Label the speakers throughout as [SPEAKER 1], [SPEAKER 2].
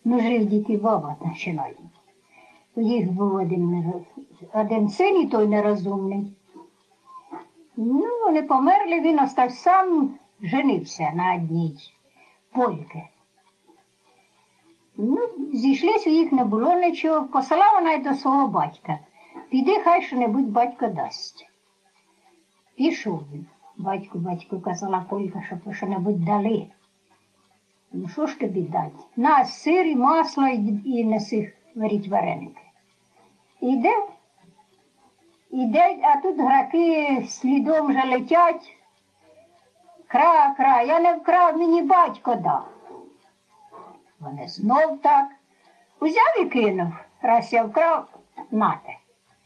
[SPEAKER 1] Ну, жив дід і баба починають. У їх був один син і той нерозумний. Ну, вони померли, він остався сам, женився на одній польки. Ну, зійшлись, у їх не було нічого, послала вона й до свого батька. Піди, хай що-небудь батько дасть. Пішов він. Батьку казала полька, щоб що-небудь дали. Ну, що ж тобі дати? На, сир і масло і неси варіть вареники. Іде, а тут граки слідом вже летять. Кра, я не вкрав, мені батько дав. Вони знов так. Узяв і кинув. Раз я вкрав, нате.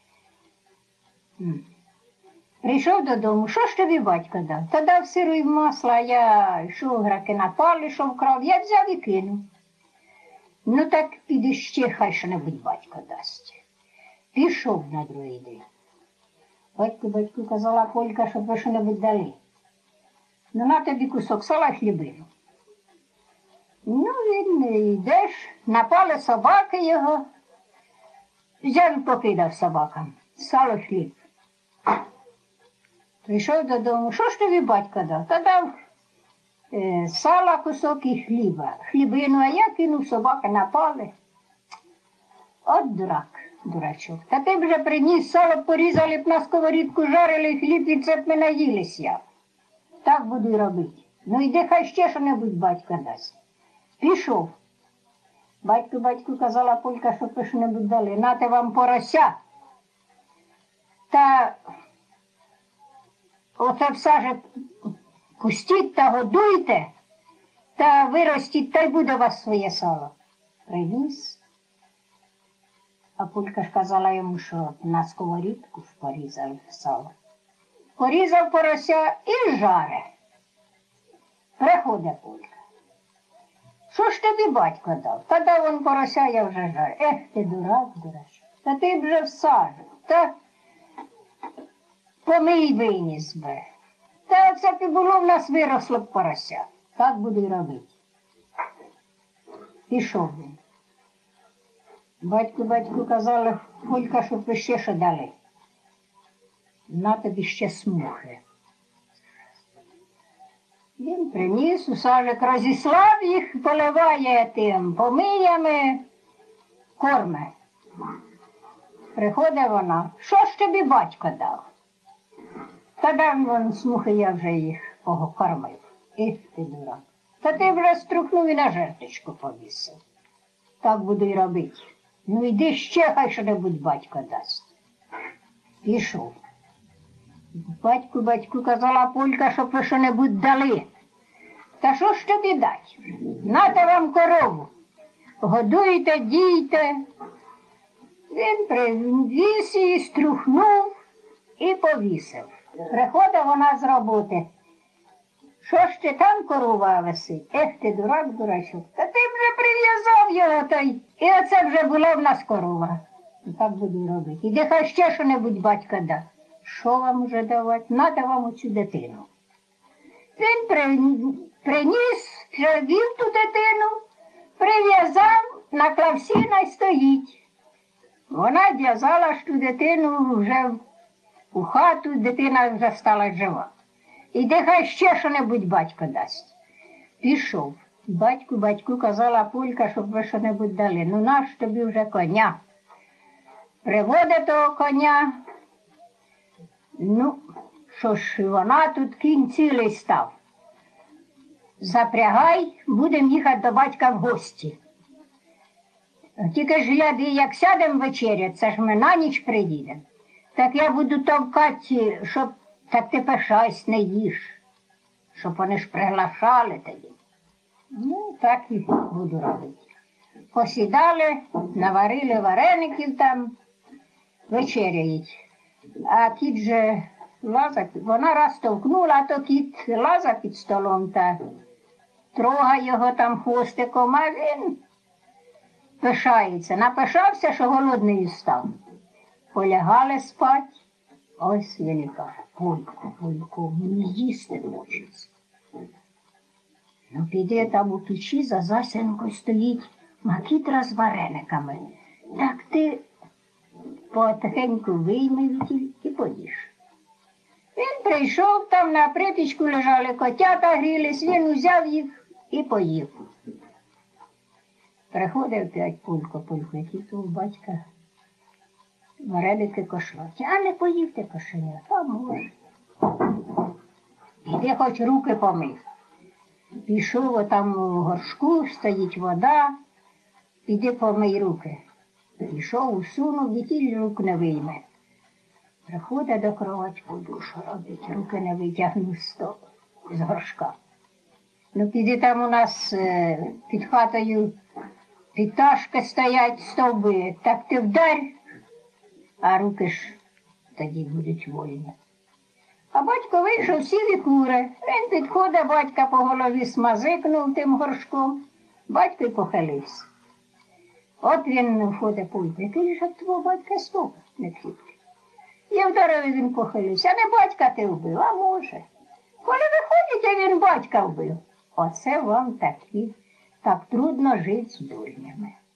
[SPEAKER 1] Прийшов додому, що ж тобі батько дав? Та дав сиру і масло, а я йшов, граки напали, що вкрав, я взяв і кинув. Ну так піди ще, хай що-небудь батько дасть. Пішов на другий день. Батьку казала полька, щоб ви що-небудь дали. Ну на тобі кусок сала і хлібину. Ну він йдеш, напали собаки його, взяв і покидав собакам, сало і хліб. Прийшов додому, що ж тобі батько дав? Та дав сала кусок і хліба, хлібину, а я кинув, собаки напали. От дурачок. Та ти б вже приніс, сало порізали б на сковорідку, жарили хліб і це б ми наїлись я. Так буду й робити. Ну йди, хай ще що-небудь батько дасть. Пішов. Батьку казала полька, щоб ви що-небудь дали. Нате вам порося. Та оце все ж пустіть та годуйте, та виростіть, та й буде у вас своє сало. Приніс. А полька ж казала йому, що на сковорідку ж порізав сало. Порізав порося і жаре. Приходить полька. Що ж тобі батько дав? Та дав он порося, я вже жарю. Ех ти дурачок. Та ти б вже всажив. Та помий виніс би. Та оце б і було в нас виросло б порося. Так буду й робити. Пішов він. Батьку казали, полька, щоб ви ще що дали. На тобі ще смухи. Він приніс, у сажик розіслав їх, поливає тим помиями, корме. Приходить вона, що ж тобі батько дав? Та дав вон смухи, я вже їх покормив. Ех ти дурак. Та ти вже струхнув і на жерточку повісив. Так буду й робити. Ну йди ще, хай що-небудь батько дасть. Пішов. Батьку казала полька, щоб ви що-небудь дали. Та що ж тобі дать? Нате вам корову. Годуйте, дійте. Він привіз її, струхнув і повісив. Приходить вона з роботи. Що ж ти там корова висить? Ех ти дурачок. Та ти вже прив'язав його той. І оце вже була в нас корова. Так буду робити. Іди хай ще що-небудь батько да. Що вам уже давати? Нате вам оцю дитину. Він приніс, привів ту дитину, прив'язав, наклав сіна й стоїть. Вона в'язала ж ту дитину вже у хату, дитина вже стала жива. Іди хай ще що-небудь батько дасть. Пішов. Батьку казала полька, щоб ви що-небудь дали. Ну наш тобі вже коня. Приводить того коня. Ну, що ж, вона тут кінь цілий став. Запрягай, будемо їхати до батька в гості. Тільки ж гляди, як сядемо вечерять, це ж ми на ніч приїдемо. Так я буду товкати, щоб так ти пишайся, не їж, щоб вони ж приглашали тоді. Ну, так і буду робити. Посідали, наварили вареників там, вечеряють. А кіт же лаза, вона раз товкнула, а то кіт лаза під столом та трогає його там хвостиком, а він пишається. Напишався, що голодний став. Полягали спать. Ось він і каже, Полько, мені їсти хочеться. Ну піде там у печі за засінкою стоїть макітра з варениками. Так ти потихеньку вийми і поїж. Він прийшов, там на припічку лежали котята, грілись, він узяв їх і поїв. Приходив п'ять пулько, який то у батька вареники кошлаті. А не поївте кошеня, а може. Іди хоч руки помив. Пішов, отам у горшку, стоїть вода, іди помий руки. Пішов, усунув, і ті рук не вийме. Приходить до кроватьку, душу робить, руки не витягнув з горшка. Ну, піди там у нас під хатою підташки стоять, стовби, так ти вдарь, а руки ж тоді будуть вольні. А батько вийшов, сів і куре. Він підходить, батька по голові смазикнув тим горшком, батько й похилився. От він входить пулько, який ж твого батька стовп не кріпкий. І вдарив, він похилився. Не батька ти вбив, а може. Коли виходите, він батька вбив. Оце вам такі, так трудно жити з дурнями.